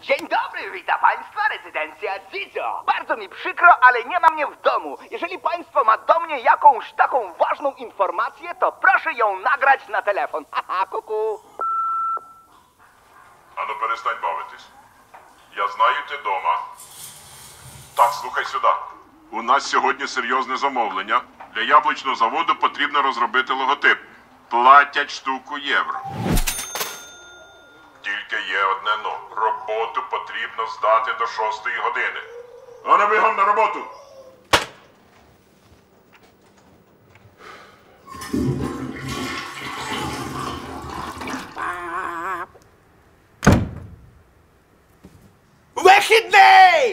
Dzień dobry, witam Państwa, rezydencja Zizo. Bardzo mi przykro, ale nie ma mnie w domu. Jeżeli Państwo ma do mnie jakąś taką ważną informację, to proszę ją nagrać na telefon. Haha, kuku. Ану, перестань бавитись. Я знаю, ти дома. Так, слухай сюди. У нас сьогодні серйозне замовлення. Для яблучного заводу потрібно розробити логотип. Платять штуку євро. Тільки є одне но. Роботу потрібно здати до 6-ї години. Ану, бігом на роботу! Вихідний!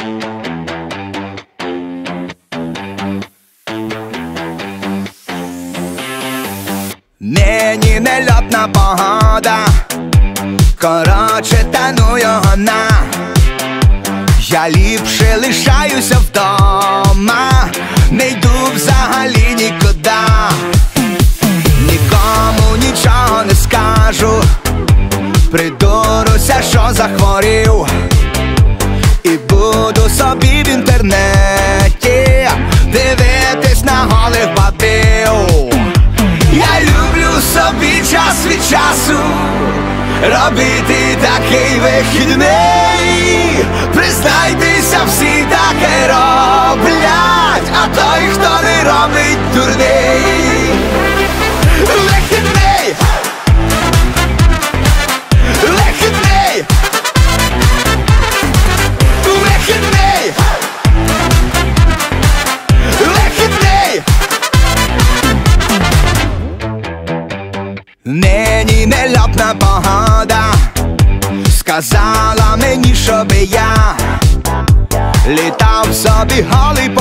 Нині нельотна погода, короче, таную вона. Я ліпше лишаюся вдома, не йду взагалі нікуди. Нікому нічого не скажу, придуруся, що захворів, і буду собі в інтернеті дивитись на голих бабів. Я люблю собі час від часу робити такий вихідний. Признайтеся, всі таке роблять, а той, хто не робить, дурний. Вихідний! Вихідний! Вихідний! Вихідний! Нині нельотна погода сказала мені, щоби я літав собі голий